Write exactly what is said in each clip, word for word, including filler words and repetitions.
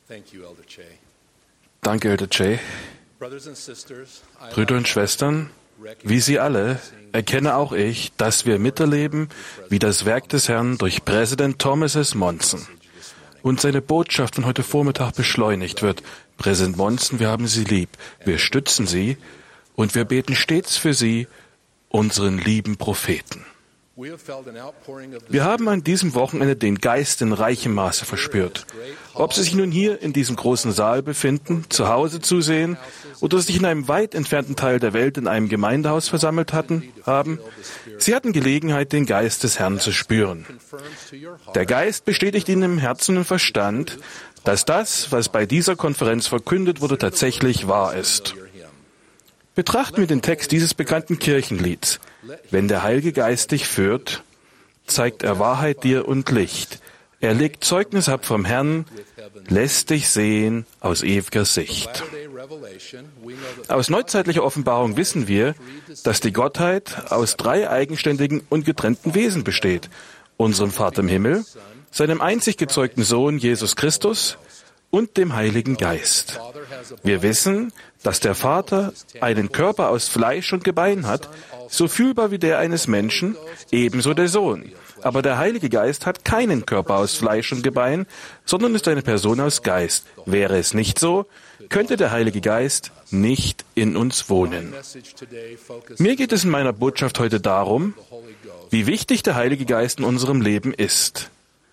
Danke, Elder Jay. Brüder und Schwestern, wie Sie alle, erkenne auch ich, dass wir miterleben, wie das Werk des Herrn durch Präsident Thomas S. Monson und seine Botschaft von heute Vormittag beschleunigt wird. Präsident Monson, wir haben Sie lieb, wir stützen Sie und wir beten stets für Sie, unseren lieben Propheten. Wir haben an diesem Wochenende den Geist in reichem Maße verspürt. Ob Sie sich nun hier in diesem großen Saal befinden, zu Hause zusehen oder sich in einem weit entfernten Teil der Welt in einem Gemeindehaus versammelt hatten, haben, Sie hatten Gelegenheit, den Geist des Herrn zu spüren. Der Geist bestätigt Ihnen im Herzen und Verstand, dass das, was bei dieser Konferenz verkündet wurde, tatsächlich wahr ist. Betrachten wir den Text dieses bekannten Kirchenlieds. Wenn der Heilige Geist dich führt, zeigt er Wahrheit dir und Licht. Er legt Zeugnis ab vom Herrn, lässt dich sehen aus ewiger Sicht. Aus neuzeitlicher Offenbarung wissen wir, dass die Gottheit aus drei eigenständigen und getrennten Wesen besteht. Unserem Vater im Himmel, seinem einzig gezeugten Sohn Jesus Christus und dem Heiligen Geist. Wir wissen, dass der Vater einen Körper aus Fleisch und Gebein hat, so fühlbar wie der eines Menschen, ebenso der Sohn. Aber der Heilige Geist hat keinen Körper aus Fleisch und Gebein, sondern ist eine Person aus Geist. Wäre es nicht so, könnte der Heilige Geist nicht in uns wohnen. Mir geht es in meiner Botschaft heute darum, wie wichtig der Heilige Geist in unserem Leben ist.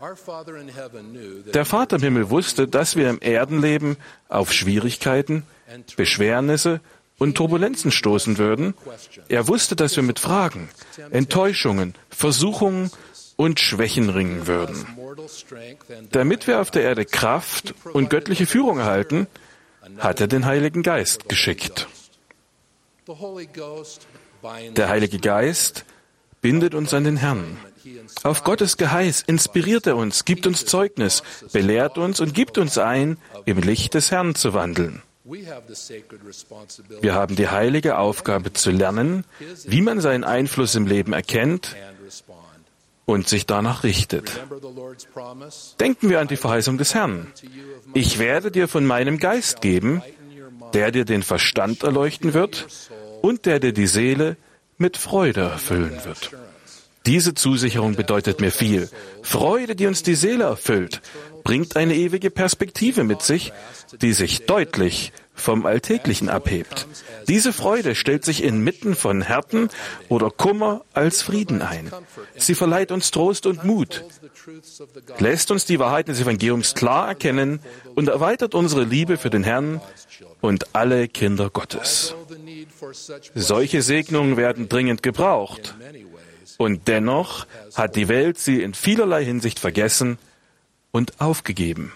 Der Vater im Himmel wusste, dass wir im Erdenleben auf Schwierigkeiten, Beschwernisse und Turbulenzen stoßen würden. Er wusste, dass wir mit Fragen, Enttäuschungen, Versuchungen und Schwächen ringen würden. Damit wir auf der Erde Kraft und göttliche Führung erhalten, hat er den Heiligen Geist geschickt. Der Heilige Geist bindet uns an den Herrn. Auf Gottes Geheiß inspiriert er uns, gibt uns Zeugnis, belehrt uns und gibt uns ein, im Licht des Herrn zu wandeln. Wir haben die heilige Aufgabe zu lernen, wie man seinen Einfluss im Leben erkennt und sich danach richtet. Denken wir an die Verheißung des Herrn. Ich werde dir von meinem Geist geben, der dir den Verstand erleuchten wird und der dir die Seele mit Freude erfüllen wird. Diese Zusicherung bedeutet mir viel. Freude, die uns die Seele erfüllt, bringt eine ewige Perspektive mit sich, die sich deutlich vom Alltäglichen abhebt. Diese Freude stellt sich inmitten von Härten oder Kummer als Frieden ein. Sie verleiht uns Trost und Mut, lässt uns die Wahrheiten des Evangeliums klar erkennen und erweitert unsere Liebe für den Herrn und alle Kinder Gottes. Solche Segnungen werden dringend gebraucht. Und dennoch hat die Welt sie in vielerlei Hinsicht vergessen und aufgegeben.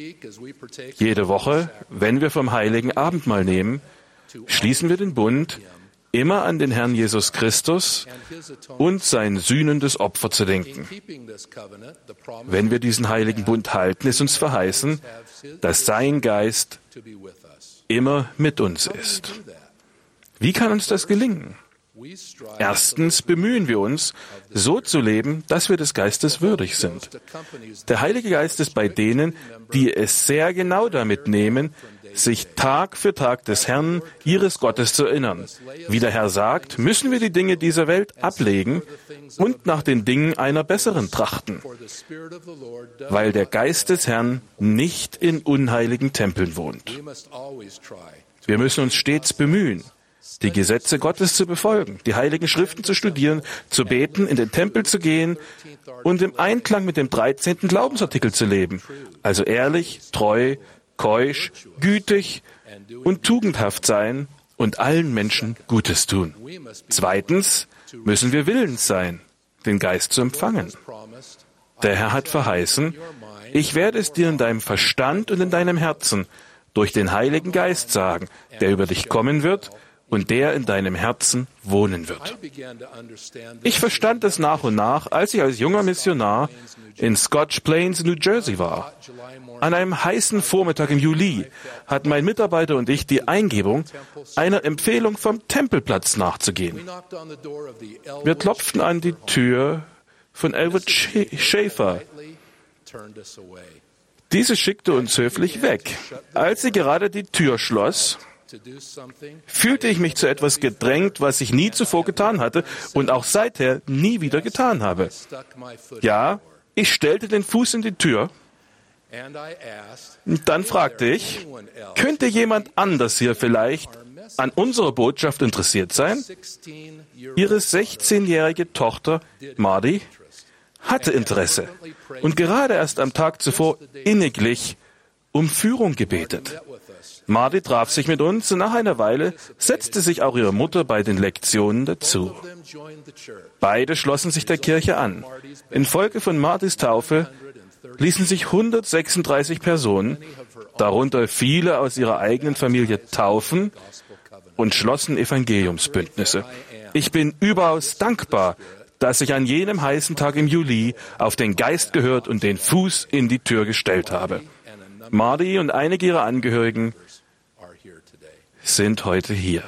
Jede Woche, wenn wir vom Heiligen Abendmahl nehmen, schließen wir den Bund, immer an den Herrn Jesus Christus und sein sühnendes Opfer zu denken. Wenn wir diesen heiligen Bund halten, ist uns verheißen, dass sein Geist immer mit uns ist. Wie kann uns das gelingen? Erstens bemühen wir uns, so zu leben, dass wir des Geistes würdig sind. Der Heilige Geist ist bei denen, die es sehr genau damit nehmen, sich Tag für Tag des Herrn, ihres Gottes zu erinnern. Wie der Herr sagt, müssen wir die Dinge dieser Welt ablegen und nach den Dingen einer besseren trachten, weil der Geist des Herrn nicht in unheiligen Tempeln wohnt. Wir müssen uns stets bemühen, die Gesetze Gottes zu befolgen, die heiligen Schriften zu studieren, zu beten, in den Tempel zu gehen und im Einklang mit dem dreizehnten Glaubensartikel zu leben, also ehrlich, treu, keusch, gütig und tugendhaft sein und allen Menschen Gutes tun. Zweitens müssen wir willens sein, den Geist zu empfangen. Der Herr hat verheißen, ich werde es dir in deinem Verstand und in deinem Herzen durch den Heiligen Geist sagen, der über dich kommen wird und der in deinem Herzen wohnen wird. Ich verstand es nach und nach, als ich als junger Missionar in Scotch Plains, New Jersey war. An einem heißen Vormittag im Juli hatten mein Mitarbeiter und ich die Eingebung, einer Empfehlung vom Tempelplatz nachzugehen. Wir klopften an die Tür von Elwood Schaefer. Diese schickte uns höflich weg. Als sie gerade die Tür schloss, fühlte ich mich zu etwas gedrängt, was ich nie zuvor getan hatte und auch seither nie wieder getan habe. Ja, ich stellte den Fuß in die Tür. Und dann fragte ich, könnte jemand anders hier vielleicht an unserer Botschaft interessiert sein? Ihre sechzehnjährige Tochter, Mardi, hatte Interesse und gerade erst am Tag zuvor inniglich um Führung gebetet. Mardi traf sich mit uns und nach einer Weile setzte sich auch ihre Mutter bei den Lektionen dazu. Beide schlossen sich der Kirche an. Infolge von Mardis Taufe ließen sich hundertsechsunddreißig Personen, darunter viele aus ihrer eigenen Familie, taufen und schlossen Evangeliumsbündnisse. Ich bin überaus dankbar, dass ich an jenem heißen Tag im Juli auf den Geist gehört und den Fuß in die Tür gestellt habe. Mardi und einige ihrer Angehörigen sind heute hier.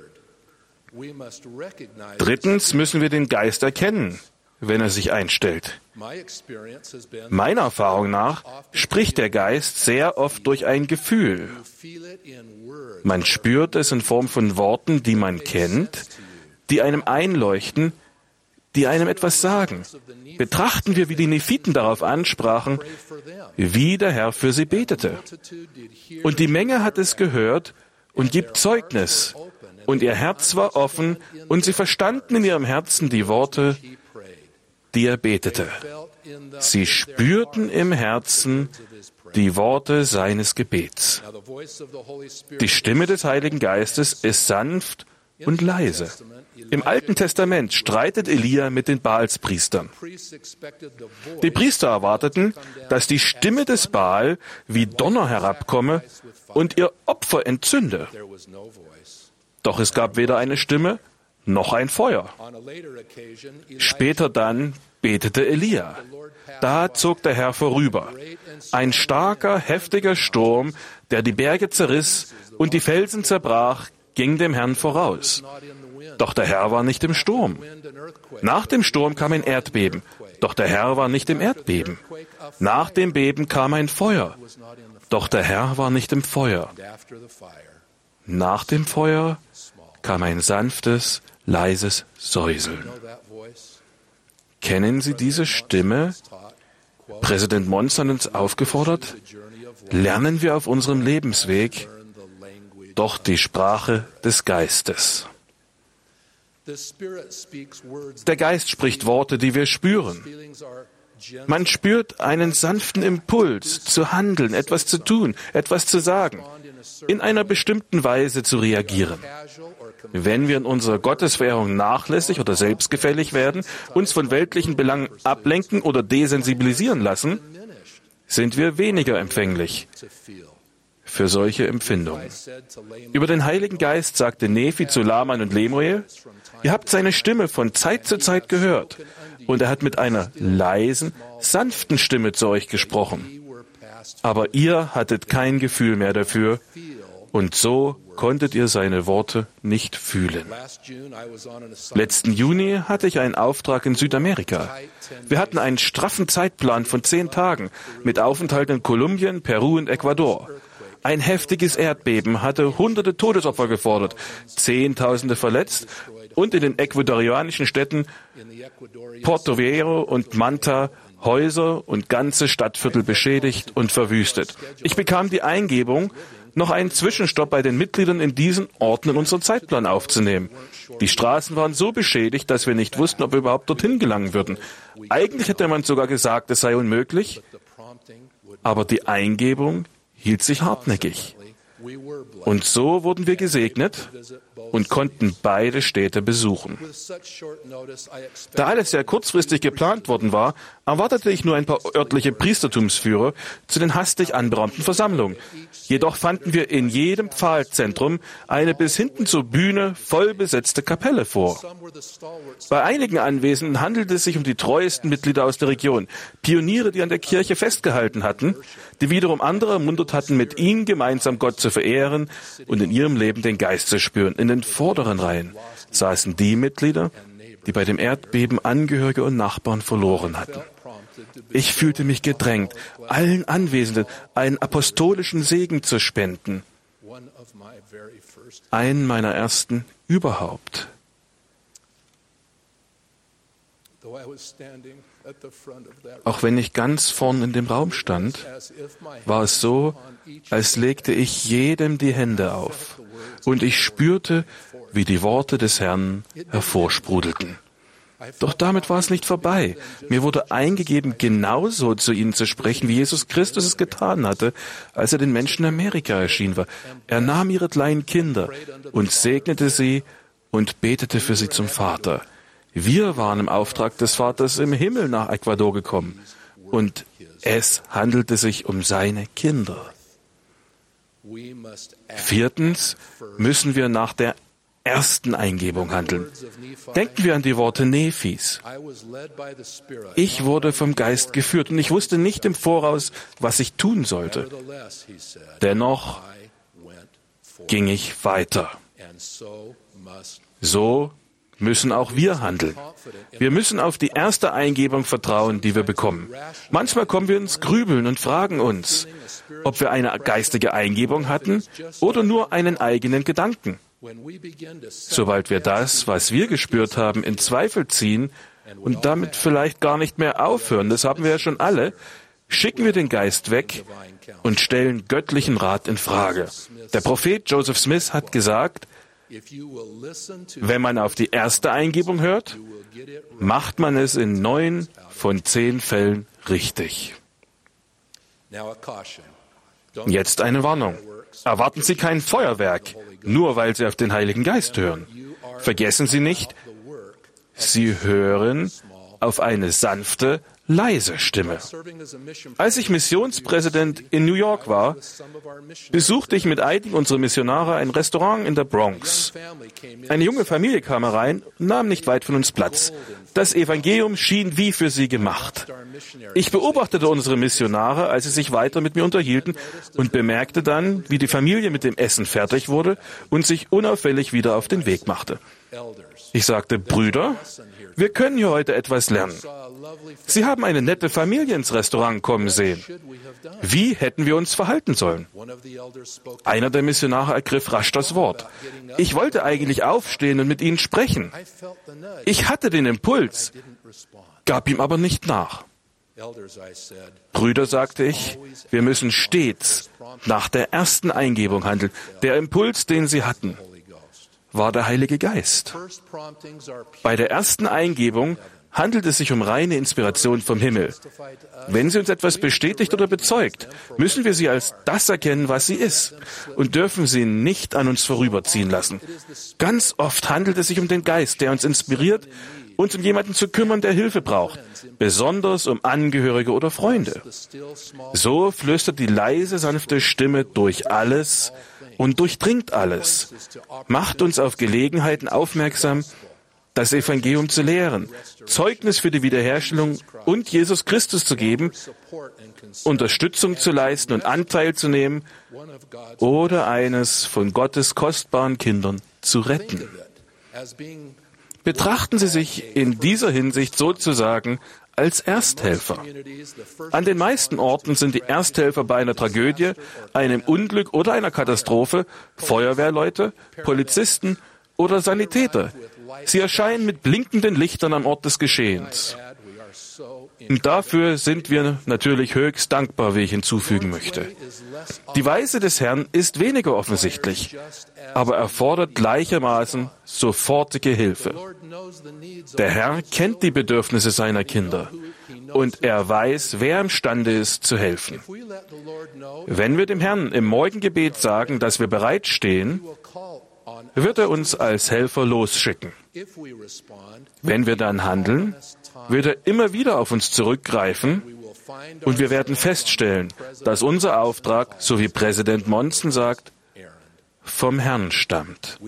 Drittens müssen wir den Geist erkennen, wenn er sich einstellt. Meiner Erfahrung nach spricht der Geist sehr oft durch ein Gefühl. Man spürt es in Form von Worten, die man kennt, die einem einleuchten, die einem etwas sagen. Betrachten wir, wie die Nephiten darauf ansprachen, wie der Herr für sie betete. Und die Menge hat es gehört und gibt Zeugnis. Und ihr Herz war offen und sie verstanden in ihrem Herzen die Worte, die er betete. Sie spürten im Herzen die Worte seines Gebets. Die Stimme des Heiligen Geistes ist sanft und leise. Im Alten Testament streitet Elia mit den Baalspriestern. Die Priester erwarteten, dass die Stimme des Baal wie Donner herabkomme und ihr Opfer entzünde. Doch es gab weder eine Stimme noch ein Feuer. Später dann betete Elia. Da zog der Herr vorüber. Ein starker, heftiger Sturm, der die Berge zerriss und die Felsen zerbrach, ging dem Herrn voraus. Doch der Herr war nicht im Sturm. Nach dem Sturm kam ein Erdbeben. Doch der Herr war nicht im Erdbeben. Nach dem Beben kam ein Feuer. Doch der Herr war nicht im Feuer. Nach dem Feuer kam ein sanftes, leises Säuseln. Kennen Sie diese Stimme? Präsident Monson hat uns aufgefordert, lernen wir auf unserem Lebensweg doch die Sprache des Geistes. Der Geist spricht Worte, die wir spüren. Man spürt einen sanften Impuls, zu handeln, etwas zu tun, etwas zu sagen, in einer bestimmten Weise zu reagieren. Wenn wir in unserer Gottesverehrung nachlässig oder selbstgefällig werden, uns von weltlichen Belangen ablenken oder desensibilisieren lassen, sind wir weniger empfänglich für solche Empfindungen. Über den Heiligen Geist sagte Nephi zu Laman und Lemuel, ihr habt seine Stimme von Zeit zu Zeit gehört und er hat mit einer leisen, sanften Stimme zu euch gesprochen. Aber ihr hattet kein Gefühl mehr dafür und so konntet ihr seine Worte nicht fühlen. Letzten Juni hatte ich einen Auftrag in Südamerika. Wir hatten einen straffen Zeitplan von zehn Tagen mit Aufenthalt in Kolumbien, Peru und Ecuador. Ein heftiges Erdbeben hatte hunderte Todesopfer gefordert, Zehntausende verletzt und in den ecuadorianischen Städten Puerto Viejo und Manta Häuser und ganze Stadtviertel beschädigt und verwüstet. Ich bekam die Eingebung, noch einen Zwischenstopp bei den Mitgliedern in diesen Orten in unseren Zeitplan aufzunehmen. Die Straßen waren so beschädigt, dass wir nicht wussten, ob wir überhaupt dorthin gelangen würden. Eigentlich hätte man sogar gesagt, es sei unmöglich, aber die Eingebung hielt sich hartnäckig. Und so wurden wir gesegnet und konnten beide Städte besuchen. Da alles sehr kurzfristig geplant worden war, erwartete ich nur ein paar örtliche Priestertumsführer zu den hastig anberaumten Versammlungen. Jedoch fanden wir in jedem Pfahlzentrum eine bis hinten zur Bühne voll besetzte Kapelle vor. Bei einigen Anwesenden handelte es sich um die treuesten Mitglieder aus der Region, Pioniere, die an der Kirche festgehalten hatten, die wiederum andere ermuntert hatten, mit ihnen gemeinsam Gott zu verehren und in ihrem Leben den Geist zu spüren. In den vorderen Reihen saßen die Mitglieder, die bei dem Erdbeben Angehörige und Nachbarn verloren hatten. Ich fühlte mich gedrängt, allen Anwesenden einen apostolischen Segen zu spenden. Einen meiner ersten überhaupt. Auch wenn ich ganz vorn in dem Raum stand, war es so, als legte ich jedem die Hände auf und ich spürte, wie die Worte des Herrn hervorsprudelten. Doch damit war es nicht vorbei. Mir wurde eingegeben, genauso zu ihnen zu sprechen, wie Jesus Christus es getan hatte, als er den Menschen in Amerika erschienen war. Er nahm ihre kleinen Kinder und segnete sie und betete für sie zum Vater. Wir waren im Auftrag des Vaters im Himmel nach Ecuador gekommen und es handelte sich um seine Kinder. Viertens müssen wir nach der ersten Eingebung handeln. Denken wir an die Worte Nephis. Ich wurde vom Geist geführt und ich wusste nicht im Voraus, was ich tun sollte. Dennoch ging ich weiter. So müssen auch wir handeln. Wir müssen auf die erste Eingebung vertrauen, die wir bekommen. Manchmal kommen wir ins Grübeln und fragen uns, ob wir eine geistige Eingebung hatten oder nur einen eigenen Gedanken. Sobald wir das, was wir gespürt haben, in Zweifel ziehen und damit vielleicht gar nicht mehr aufhören, das haben wir ja schon alle, schicken wir den Geist weg und stellen göttlichen Rat in Frage. Der Prophet Joseph Smith hat gesagt, wenn man auf die erste Eingebung hört, macht man es in neun von zehn Fällen richtig. Jetzt eine Warnung. Erwarten Sie kein Feuerwerk, nur weil Sie auf den Heiligen Geist hören. Vergessen Sie nicht, Sie hören auf eine sanfte, leise Stimme. Als ich Missionspräsident in New York war, besuchte ich mit einigen unserer Missionare ein Restaurant in der Bronx. Eine junge Familie kam herein und nahm nicht weit von uns Platz. Das Evangelium schien wie für sie gemacht. Ich beobachtete unsere Missionare, als sie sich weiter mit mir unterhielten und bemerkte dann, wie die Familie mit dem Essen fertig wurde und sich unauffällig wieder auf den Weg machte. Ich sagte, Brüder, wir können hier heute etwas lernen. Sie haben eine nette Familie ins Restaurant kommen sehen. Wie hätten wir uns verhalten sollen? Einer der Missionare ergriff rasch das Wort. Ich wollte eigentlich aufstehen und mit ihnen sprechen. Ich hatte den Impuls, gab ihm aber nicht nach. Brüder, sagte ich, wir müssen stets nach der ersten Eingebung handeln. Der Impuls, den sie hatten, war der Heilige Geist. Bei der ersten Eingebung handelt es sich um reine Inspiration vom Himmel. Wenn sie uns etwas bestätigt oder bezeugt, müssen wir sie als das erkennen, was sie ist, und dürfen sie nicht an uns vorüberziehen lassen. Ganz oft handelt es sich um den Geist, der uns inspiriert, uns um jemanden zu kümmern, der Hilfe braucht, besonders um Angehörige oder Freunde. So flüstert die leise, sanfte Stimme durch alles und durchdringt alles, macht uns auf Gelegenheiten aufmerksam, das Evangelium zu lehren, Zeugnis für die Wiederherstellung und Jesus Christus zu geben, Unterstützung zu leisten und Anteil zu nehmen oder eines von Gottes kostbaren Kindern zu retten. Betrachten Sie sich in dieser Hinsicht sozusagen als Ersthelfer. An den meisten Orten sind die Ersthelfer bei einer Tragödie, einem Unglück oder einer Katastrophe Feuerwehrleute, Polizisten oder Sanitäter. Sie erscheinen mit blinkenden Lichtern am Ort des Geschehens. Und dafür sind wir natürlich höchst dankbar, wie ich hinzufügen möchte. Die Weise des Herrn ist weniger offensichtlich, aber erfordert gleichermaßen sofortige Hilfe. Der Herr kennt die Bedürfnisse seiner Kinder und er weiß, wer imstande ist, zu helfen. Wenn wir dem Herrn im Morgengebet sagen, dass wir bereitstehen, wird er uns als Helfer losschicken. Wenn wir dann handeln, wird er immer wieder auf uns zurückgreifen und wir werden feststellen, dass unser Auftrag, so wie Präsident Monson sagt, vom Herrn stammt.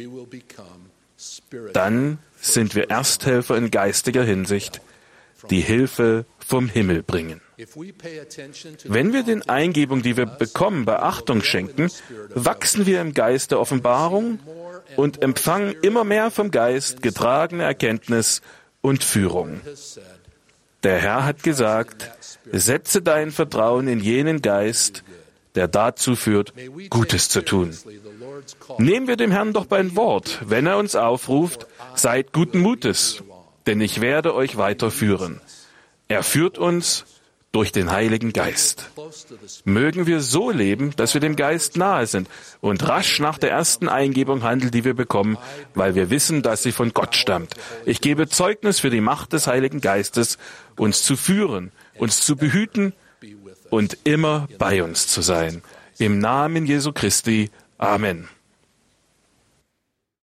Dann sind wir Ersthelfer in geistiger Hinsicht, die Hilfe vom Himmel bringen. Wenn wir den Eingebungen, die wir bekommen, Beachtung schenken, wachsen wir im Geist der Offenbarung und empfangen immer mehr vom Geist getragene Erkenntnis und Führung. Der Herr hat gesagt, setze dein Vertrauen in jenen Geist, der dazu führt, Gutes zu tun. Nehmen wir dem Herrn doch beim Wort, wenn er uns aufruft, seid guten Mutes, denn ich werde euch weiterführen. Er führt uns durch den Heiligen Geist. Mögen wir so leben, dass wir dem Geist nahe sind und rasch nach der ersten Eingebung handeln, die wir bekommen, weil wir wissen, dass sie von Gott stammt. Ich gebe Zeugnis für die Macht des Heiligen Geistes, uns zu führen, uns zu behüten und immer bei uns zu sein. Im Namen Jesu Christi. Amen.